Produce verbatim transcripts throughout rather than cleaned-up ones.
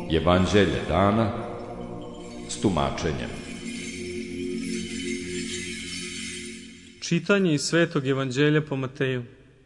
Evanđelje dana s tumačenjem. Čitanje iz Svetog Evanđelja po Mateju.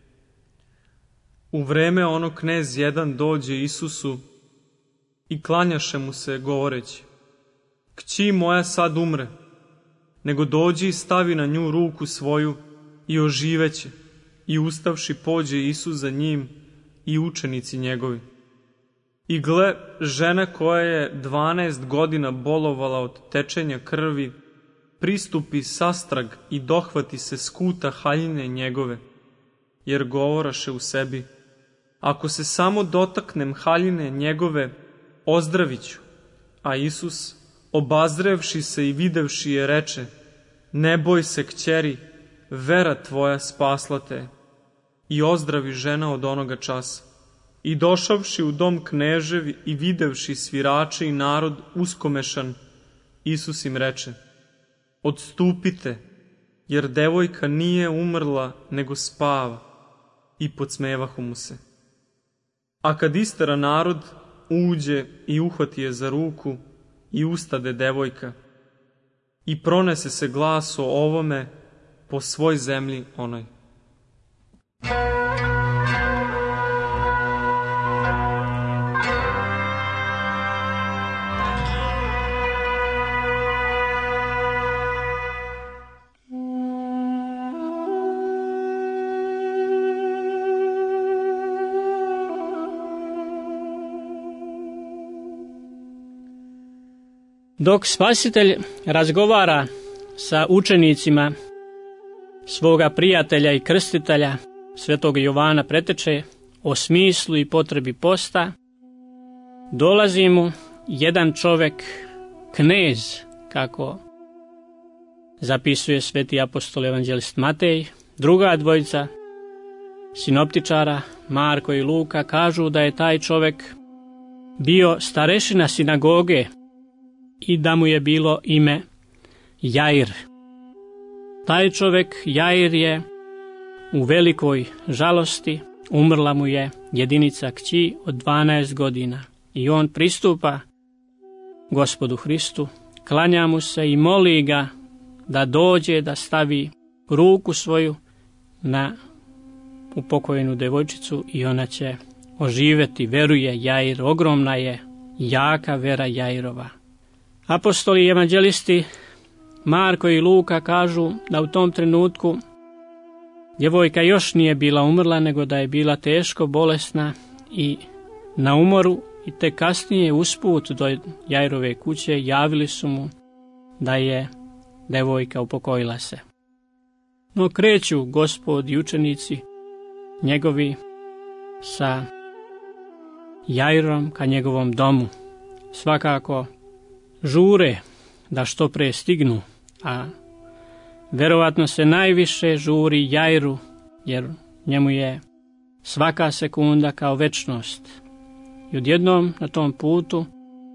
U vreme ono knez jedan dođe Isusu i klanjaše mu se govoreći: Kći moja sad umre, nego dođi i stavi na nju ruku svoju i oživeće. I ustavši pođe Isus za njim i učenici njegovi. I gle, žena koja je dvanaest godina bolovala od tečenja krvi, pristupi sastrag i dohvati se skuta haljine njegove, jer govoraše u sebi: Ako se samo dotaknem haljine njegove, ozdraviću. A Isus, obazrevši se i videvši je, reče: Ne boj se, kćeri, vera tvoja spasla te. I ozdravi žena od onoga časa. I došavši u dom knežev i videvši svirače i narod uskomešan, Isus im reče: Odstupite, jer devojka nije umrla, nego spava. I podsmevahu mu se. A kad istera narod, uđe i uhvati je za ruku i ustade devojka. I pronese se glas o ovome po svoj zemlji onoj. Dok Spasitelj razgovara sa učenicima svoga prijatelja i krstitelja, svetog Jovana Preteče, o smislu i potrebi posta, dolazi mu jedan čovek, knez, kako zapisuje sveti apostol evanđelist Matej. Druga dvojica sinoptičara, Marko i Luka, kažu da je taj čovek bio starešina sinagoge i da mu je bilo ime Jair. Taj čovek, Jair, je u velikoj žalosti, umrla mu je jedinica kći od dvanaest godina. I on pristupa Gospodu Hristu, klanja mu se i moli ga da dođe da stavi ruku svoju na upokojenu devojčicu i ona će oživeti. Veruje Jair, ogromna je, jaka vera Jairova. Apostoli i evanđelisti Marko i Luka kažu da u tom trenutku djevojka još nije bila umrla, nego da je bila teško bolesna i na umoru, i te kasnije usput do Jairove kuće javili su mu da je devojka upokojila se. No kreću Gospod i učenici njegovi sa Jairom ka njegovom domu. Svakako žure da što pre stignu, a verovatno se najviše žuri Jairu, jer njemu je svaka sekunda kao večnost. I odjednom na tom putu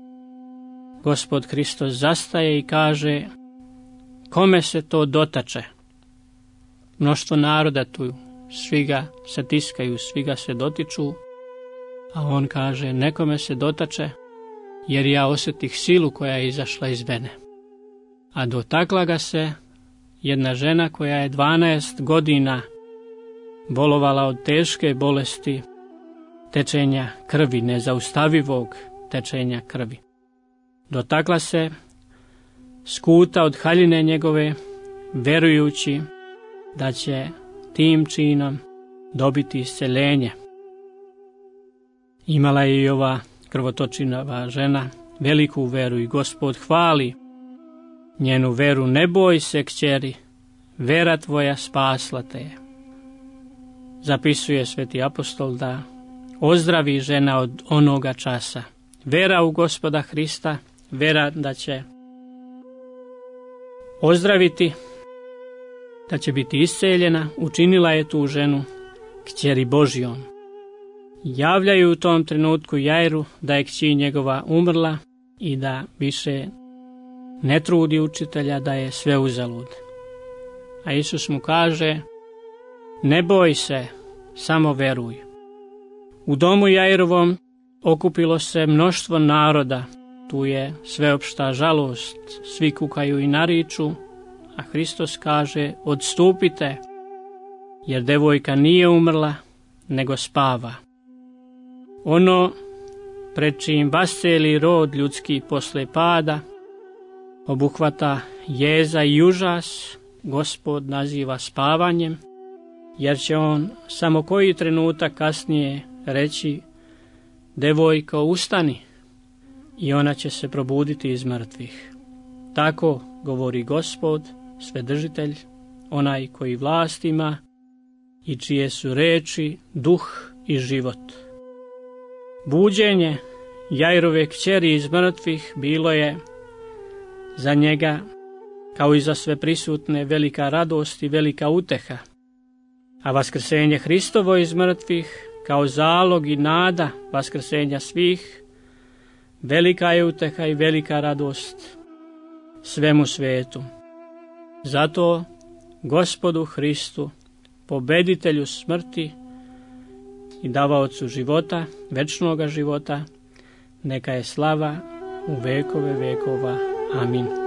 Gospod Hristos zastaje i kaže: Kome se to dotače? Mnoštvo naroda tu, svi ga se tiskaju, svi ga se dotiču, a on kaže: Nekome se dotače, jer ja osjetih silu koja je izašla iz mene. A dotakla ga se jedna žena koja je dvanaest godina bolovala od teške bolesti tečenja krvi, nezaustavivog tečenja krvi. Dotakla se skuta od haljine njegove, verujući da će tim činom dobiti isceljenje. Imala je i ova krvotočinova žena veliku veru i Gospod hvali njenu veru. Ne boj se, kćeri, vera tvoja spasla te je. Zapisuje sveti apostol da ozdravi žena od onoga časa. Vera u Gospoda Hrista, vera da će ozdraviti, da će biti isceljena, učinila je tu ženu kćeri Božjom. Javljaju u tom trenutku Jairu da je kći njegova umrla i da više ne trudi učitelja, da je sve uzalud. A Isus mu kaže: Ne boj se, samo veruj. U domu Jairovom okupilo se mnoštvo naroda, tu je sveopšta žalost, svi kukaju i nariču, a Hristos kaže: odstupite, jer devojka nije umrla, nego spava. Ono pred čim vasceli rod ljudski posle pada, obuhvata jeza i užas, Gospod naziva spavanjem, jer će on samo koji trenutak kasnije reći: devojko, ustani, i ona će se probuditi iz mrtvih. Tako govori Gospod, Svedržitelj, onaj koji vlast ima i čije su reči duh i život. Buđenje Jairove kćeri iz mrtvih bilo je za njega, kao i za sve prisutne, velika radost i velika uteha, a vaskrsenje Hristovo iz mrtvih, kao zalog i nada vaskrsenja svih, velika je uteha i velika radost svemu svetu. Zato Gospodu Hristu, pobeditelju smrti i davaocu života, večnoga života, neka je slava u vekove vekova. Amin.